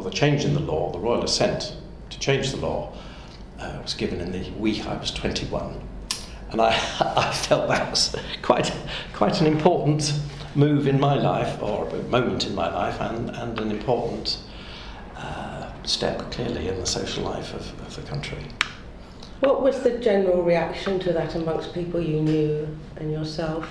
the change in the law, the royal assent to change the law, was given in the week I was 21. And I felt that was quite an important move in my life, or a moment in my life, and an important step, clearly, in the social life of the country. What was the general reaction to that amongst people you knew and yourself?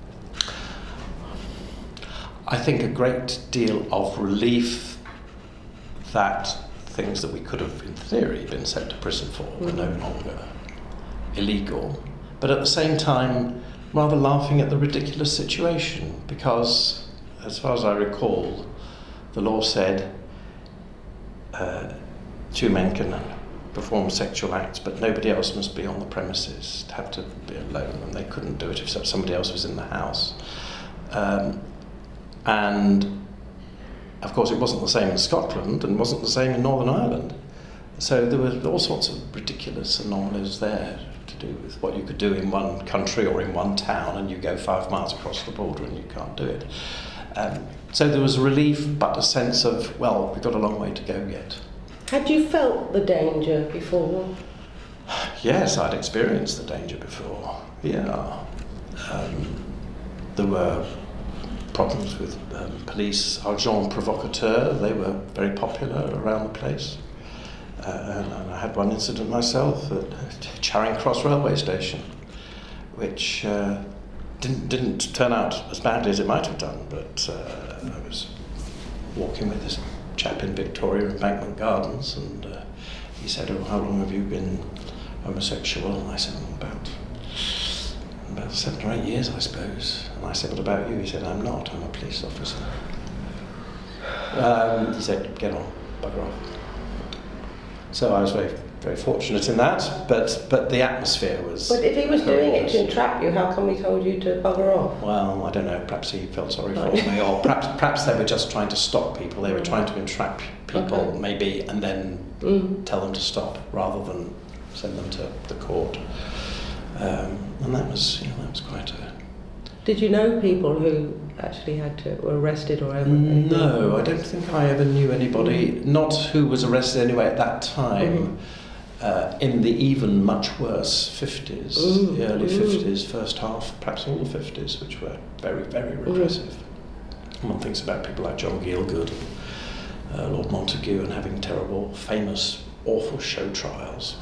I think a great deal of relief that things that we could have, in theory, been sent to prison for were no longer illegal. But at the same time, rather laughing at the ridiculous situation, because, as far as I recall, the law said two men can perform sexual acts, but nobody else must be on the premises, have to be alone, and they couldn't do it if somebody else was in the house. And, of course, it wasn't the same in Scotland and wasn't the same in Northern Ireland. So there were all sorts of ridiculous anomalies there to do with what you could do in one country or in one town, and you go 5 miles across the border and you can't do it. So there was relief, but a sense of, well, we've got a long way to go yet. Had you felt the danger before? Yes, I'd experienced the danger before, yeah. There were problems with police, agents provocateurs. They were very popular around the place. And I had one incident myself at Charing Cross railway station, which didn't turn out as badly as it might have done, but I was walking with this chap in Victoria Embankment Gardens, and he said, "Oh, how long have you been homosexual?" And I said, about 7 or 8 years, I suppose. And I said, "What about you?" He said, "I'm not, I'm a police officer." He said, "Get on, bugger off." So I was very, very fortunate in that, but the atmosphere was... But if he was doing it to entrap you, how come he told you to bugger off? Well, I don't know, perhaps he felt sorry for me, or perhaps they were just trying to stop people, they were trying to entrap people, maybe, and then tell them to stop, rather than send them to the court. And that was quite a... Did you know people who actually were arrested or ever? No, I don't think I ever knew anybody, not who was arrested anyway at that time, in the even much worse 50s, the early 50s, first half, perhaps all the 50s, which were very, very repressive. One thinks about people like John Gielgud, Lord Montagu, and having terrible, famous, awful show trials.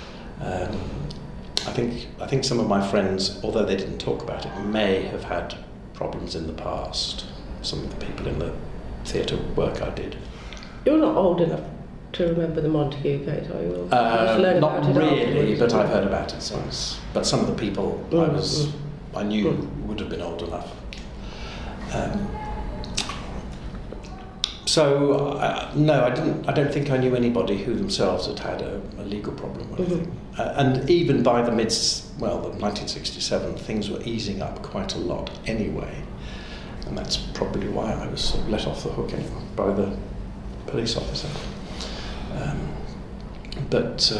I think some of my friends, although they didn't talk about it, may have had problems in the past. Some of the people in the theatre work I did. You're not old enough to remember the Montagu case, are you? Not really, but I've heard about it since. But some of the people I knew would have been old enough. No, I don't think I knew anybody who themselves had a legal problem or anything. And even by the 1967, things were easing up quite a lot anyway. And that's probably why I was sort of let off the hook anyway by the police officer. But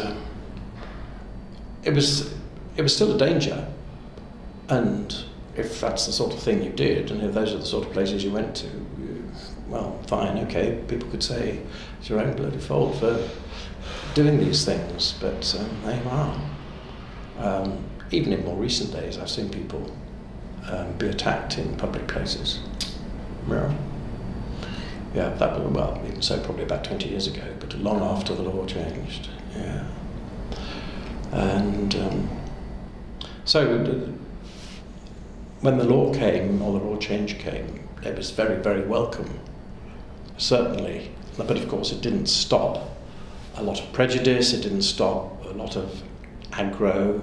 it was still a danger. And if that's the sort of thing you did, and if those are the sort of places you went to, well, fine, okay, people could say it's your own bloody fault for doing these things, but there you are. Even in more recent days, I've seen people be attacked in public places. Yeah, that was, well, even so, probably about 20 years ago, but long after the law changed, yeah. And so when the law came, or the law change came, it was very, very welcome. Certainly, but of course it didn't stop a lot of prejudice, it didn't stop a lot of aggro,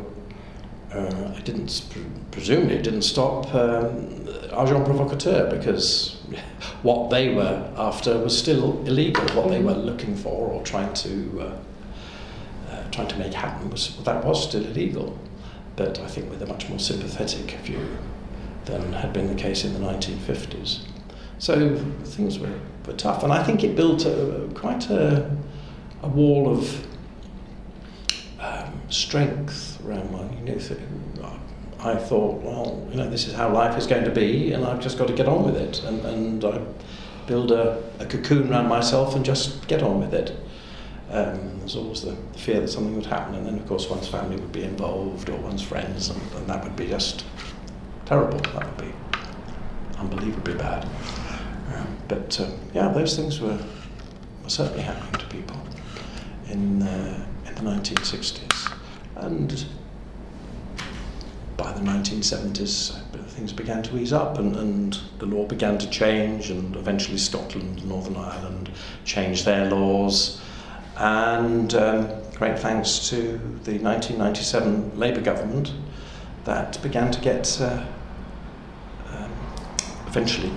presumably it didn't stop agents provocateurs, because what they were after was still illegal. What they were looking for or trying to make happen was still illegal. But I think with a much more sympathetic view than had been the case in the 1950s. So things were tough, and I think it built quite a wall of strength around one. I thought, well, this is how life is going to be, and I've just got to get on with it. And build a cocoon around myself and just get on with it. There's always the fear that something would happen, and then of course one's family would be involved, or one's friends, and that would be just terrible. That would be unbelievably bad. But those things were certainly happening to people in the 1960s. And by the 1970s, things began to ease up, and the law began to change, and eventually Scotland and Northern Ireland changed their laws. And great thanks to the 1997 Labour government, that began to get eventually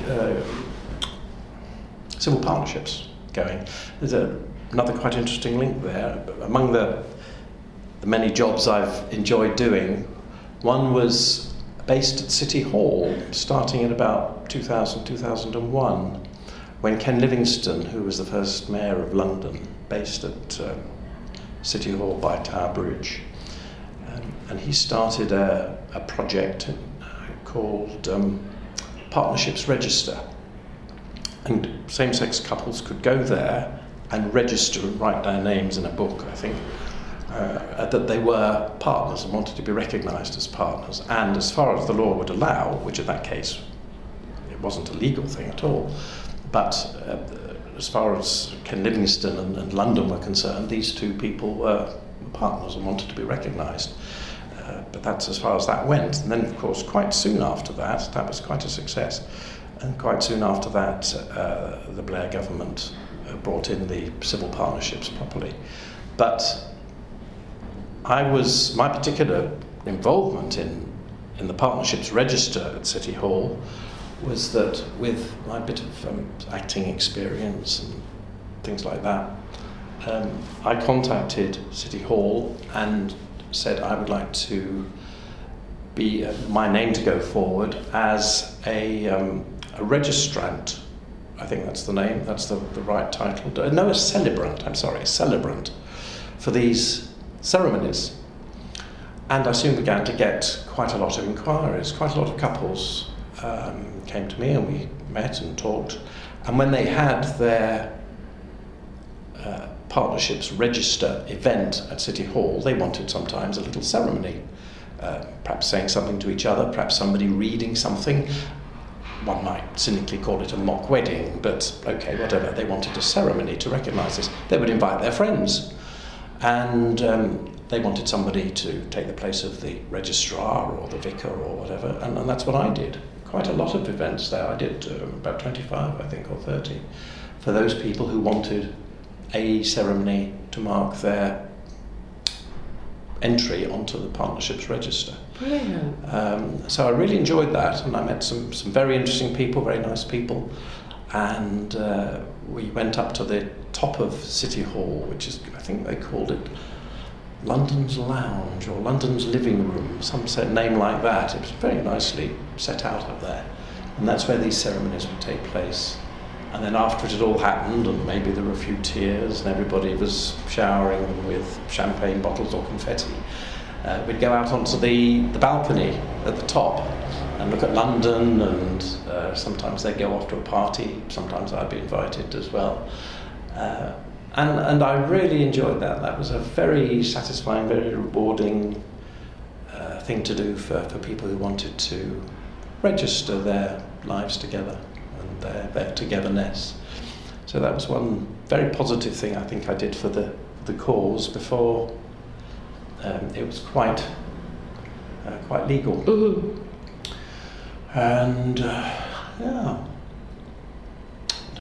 civil partnerships going. There's another quite interesting link there. Among the many jobs I've enjoyed doing, one was based at City Hall, starting in about 2000, 2001, when Ken Livingstone, who was the first mayor of London, based at City Hall by Tower Bridge. And he started a project called Partnerships Register. And same-sex couples could go there and register and write their names in a book, I think, that they were partners and wanted to be recognised as partners. And as far as the law would allow, which in that case it wasn't a legal thing at all, but as far as Ken Livingstone and London were concerned, these two people were partners and wanted to be recognised. But that's as far as that went. And then, of course, quite soon after that, that was quite a success. And quite soon after that, the Blair government brought in the civil partnerships properly. But my particular involvement in the partnerships register at City Hall was that, with my bit of acting experience and things like that, I contacted City Hall and said I would like to be my name to go forward as a registrant. I think that's the name, that's the right title. No, a celebrant, I'm sorry, a celebrant for these ceremonies. And I soon began to get quite a lot of inquiries. Quite a lot of couples came to me, and we met and talked. And when they had their partnerships register event at City Hall, they wanted sometimes a little ceremony, perhaps saying something to each other, perhaps somebody reading something. One might cynically call it a mock wedding, but okay, whatever. They wanted a ceremony to recognise this. They would invite their friends, and they wanted somebody to take the place of the registrar or the vicar or whatever, and that's what I did. Quite a lot of events there. I did about 25, I think, or 30, for those people who wanted a ceremony to mark their entry onto the partnerships register. Brilliant. So I really enjoyed that, and I met some very interesting people, very nice people, and we went up to the top of City Hall, which is, I think they called it London's Lounge or London's Living Room, some name like that. It was very nicely set out up there, and that's where these ceremonies would take place. And then after it had all happened, and maybe there were a few tears and everybody was showering them with champagne bottles or confetti, we'd go out onto the balcony at the top and look at London, and sometimes they'd go off to a party, sometimes I'd be invited as well. And I really enjoyed that. That was a very satisfying, very rewarding thing to do for people who wanted to register their lives together and their togetherness. So that was one very positive thing I think I did for the cause before it was quite legal. Mm-hmm. And yeah.